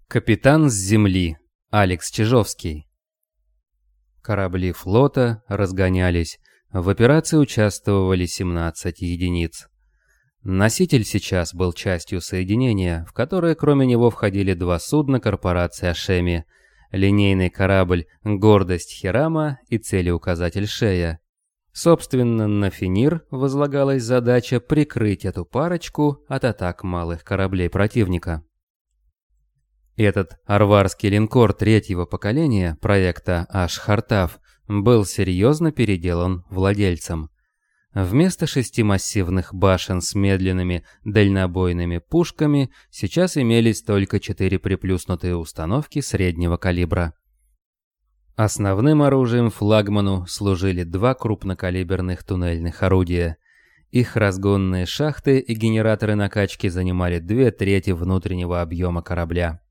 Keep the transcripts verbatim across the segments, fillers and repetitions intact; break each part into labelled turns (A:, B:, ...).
A: Капитан с земли. Алекс Чижовский. Корабли флота разгонялись. В операции участвовали семнадцать единиц. Носитель сейчас был частью соединения, в которое кроме него входили два судна корпорации Ашеми, линейный корабль «Гордость Хирама» и целеуказатель Шея. Собственно, на Фенир возлагалась задача прикрыть эту парочку от атак малых кораблей противника. Этот арварский линкор третьего поколения проекта Аш-Хартав был серьезно переделан владельцем. Вместо шести массивных башен с медленными дальнобойными пушками сейчас имелись только четыре приплюснутые установки среднего калибра. Основным оружием флагману служили два крупнокалиберных туннельных орудия. Их разгонные шахты и генераторы накачки занимали две трети внутреннего объема корабля.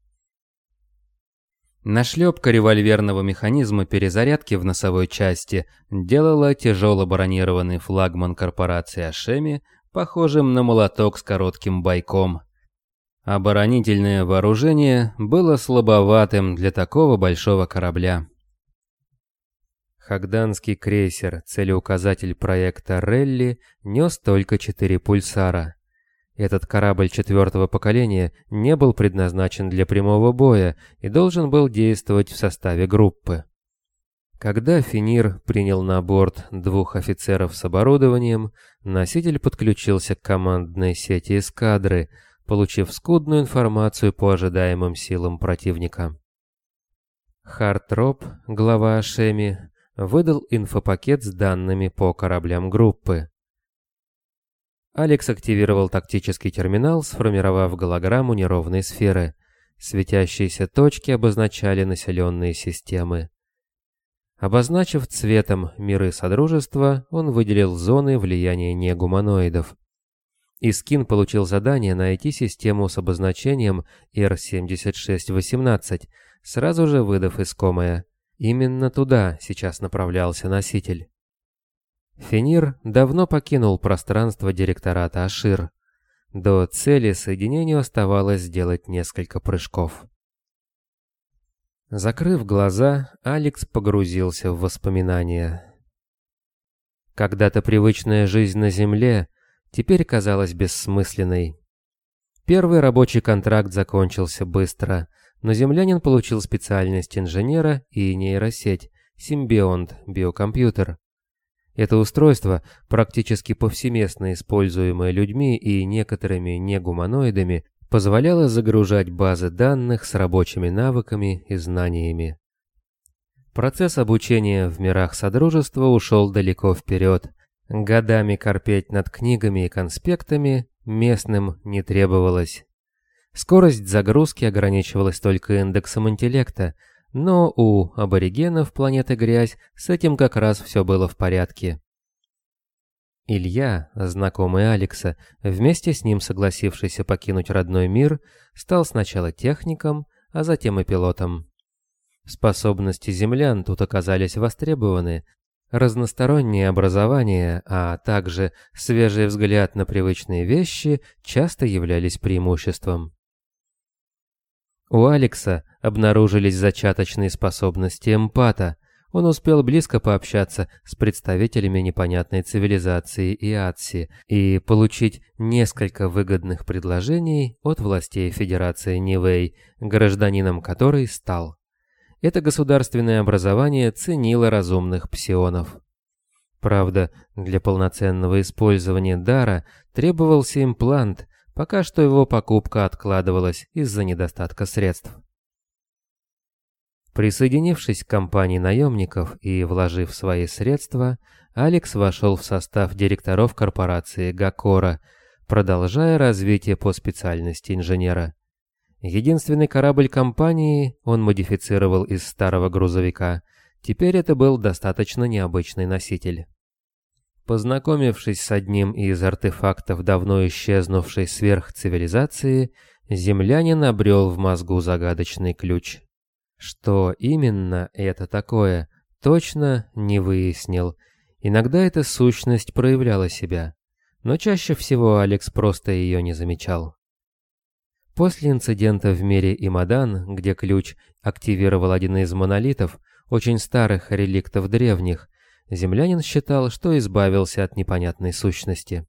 A: Нашлепка револьверного механизма перезарядки в носовой части делала тяжело бронированный флагман корпорации Ашеми похожим на молоток с коротким бойком. Оборонительное вооружение было слабоватым для такого большого корабля. Хагданский крейсер, целеуказатель проекта Релли, нес только четыре пульсара. Этот корабль четвертого поколения не был предназначен для прямого боя и должен был действовать в составе группы. Когда Фенир принял на борт двух офицеров с оборудованием, носитель подключился к командной сети эскадры, получив скудную информацию по ожидаемым силам противника. Хартроп, глава Ашеми, выдал инфопакет с данными по кораблям группы. Алекс активировал тактический терминал, сформировав голограмму неровной сферы. Светящиеся точки обозначали населенные системы. Обозначив цветом миры Содружества, он выделил зоны влияния негуманоидов. Искин получил задание найти систему с обозначением эр семьдесят шесть восемнадцать, сразу же выдав искомое. Именно туда сейчас направлялся носитель. Фенир давно покинул пространство директората Ашир. До цели соединению оставалось сделать несколько прыжков. Закрыв глаза, Алекс погрузился в воспоминания. Когда-то привычная жизнь на Земле теперь казалась бессмысленной. Первый рабочий контракт закончился быстро, но землянин получил специальность инженера и нейросеть Симбионт биокомпьютер. Это устройство, практически повсеместно используемое людьми и некоторыми негуманоидами, позволяло загружать базы данных с рабочими навыками и знаниями. Процесс обучения в мирах Содружества ушел далеко вперед. Годами корпеть над книгами и конспектами местным не требовалось. Скорость загрузки ограничивалась только индексом интеллекта, но у аборигенов планеты Грязь с этим как раз все было в порядке. Илья, знакомый Алекса, вместе с ним согласившийся покинуть родной мир, стал сначала техником, а затем и пилотом. Способности землян тут оказались востребованы, разностороннее образование, а также свежий взгляд на привычные вещи часто являлись преимуществом. У Алекса обнаружились зачаточные способности эмпата. Он успел близко пообщаться с представителями непонятной цивилизации Иатси и получить несколько выгодных предложений от властей Федерации Нивэй, гражданином которой стал. Это государственное образование ценило разумных псионов. Правда, для полноценного использования дара требовался имплант, пока что его покупка откладывалась из-за недостатка средств. Присоединившись к компании наемников и вложив свои средства, Алекс вошел в состав директоров корпорации Гакора, продолжая развитие по специальности инженера. Единственный корабль компании он модифицировал из старого грузовика, теперь это был достаточно необычный носитель. Познакомившись с одним из артефактов давно исчезнувшей сверхцивилизации, землянин обрел в мозгу загадочный ключ. Что именно это такое, точно не выяснил. Иногда эта сущность проявляла себя, но чаще всего Алекс просто ее не замечал. После инцидента в мире Имадан, где ключ активировал один из монолитов, очень старых реликтов древних, землянин считал, что избавился от непонятной сущности.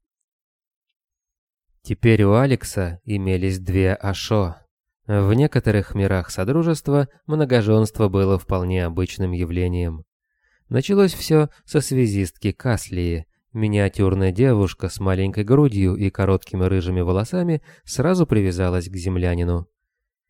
A: Теперь у Алекса имелись две Ашо. В некоторых мирах Содружества многоженство было вполне обычным явлением. Началось все со связистки Каслии. Миниатюрная девушка с маленькой грудью и короткими рыжими волосами сразу привязалась к землянину.